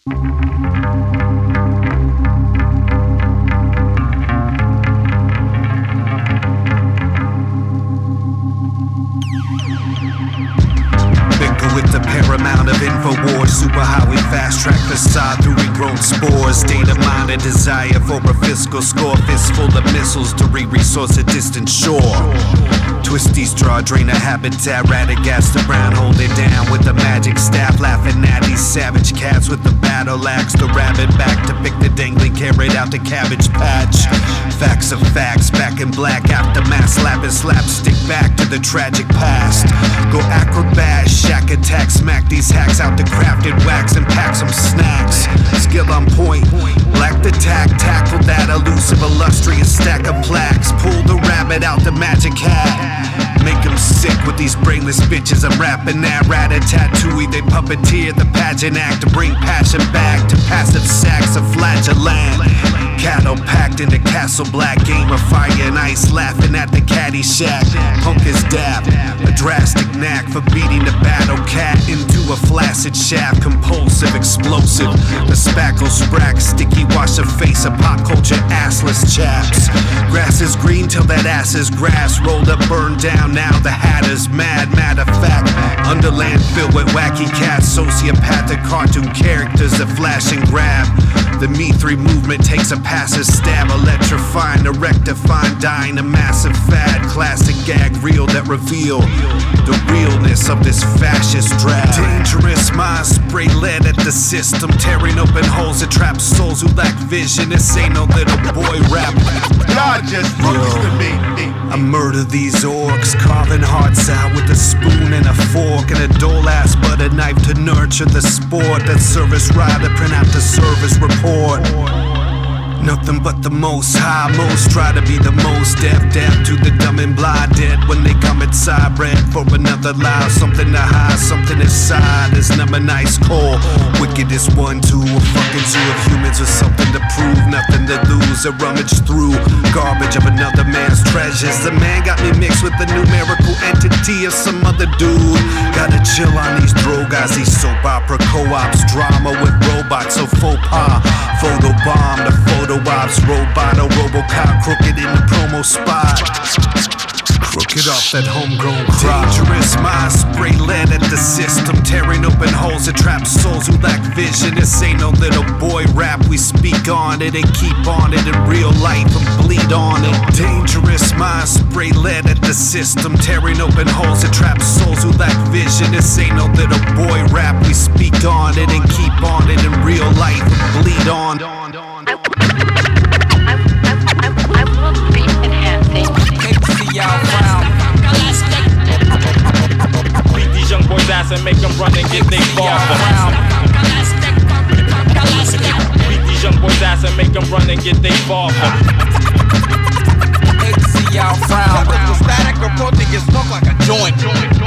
With the paramount of InfoWars, superhighway fast track facade through ingrown spores. State of mind and desire for a fiscal score, fistful of missiles to resource a distant shore. Twisties draw, drain a habitat, Radagast around, hold it down with the magic staff. Laughing at these savage cats with the battle axe, the rabbit back to pick the dangling carrot out the cabbage patch. Facts of facts, back in black, aftermath, slapping slapstick back to the tragic past. Go acrobat, shack attack, smack these hacks out the crafted wax and pack some snacks. Skill on point, lack the tact, tackle that elusive illustrious stack of plaques. Pull the rabbit out the magic hat. Make them sick with these brainless bitches. I'm rapping that rat-a-tat-tooey. They puppeteer the pageant act to bring passion back to passive sacks of flagellant. Cattle packed in the castle black, game of fire and ice, laughing at the caddy shack. Punk is dap, a drastic knack for beating the battle cat into a flaccid shaft. Compulsive, explosive, the spackle sprack, sticky wash of face of pop culture assless chaps. Grass is green till that ass is grass, rolled up, burned down, now the hatter's mad. Matter of fact, underland filled with wacky cats, sociopathic cartoon characters that flash and grab. The Me3 movement takes a passive stab, electrifying to rectifying, dying a massive fad. Classic gag reel that reveal the realness of this fascist drab. Dangerous minds spray lead at the system, tearing open holes that trap souls who lack vision. This ain't no little boy rap. God just fucks with me. I murder these orcs, carving hearts out with a spoon and a fork and a dull ass butter knife to nurture the sport. That service rider print out the service report. Nothing but the most high, most try to be the most deaf to the dumb and blind, dead when they come inside, bred for another lie, something to hide, something inside, is number nice core, wickedest 1, 2, a fucking zoo of humans with something to prove, nothing to lose, a rummage through, garbage of another man's treasures, the man got me mixed with the numerical entity of some other dude, gotta chill on these drogas, these soap opera co-ops, drama with robots, so faux pas, photobomb, the photo ops, roboto, robocop, crooked in the promo spot. Crooked off that homegrown crop. Dangerous minds spray lead at the system, tearing open holes that trap souls who lack vision. This ain't no little boy rap, we speak on it and keep on it in real life and bleed on it. Dangerous minds spray lead at the system, tearing open holes that trap souls who lack vision. This ain't no little boy rap, we speak on it and keep on it in real life and bleed on. I will be enhancing. Y'all round. Beat these young boys' ass and make them run and get they ball. Beat these young boys' ass and make them run and get they ball. Hate to see y'all frown, but the static approaching gets smoked like a joint.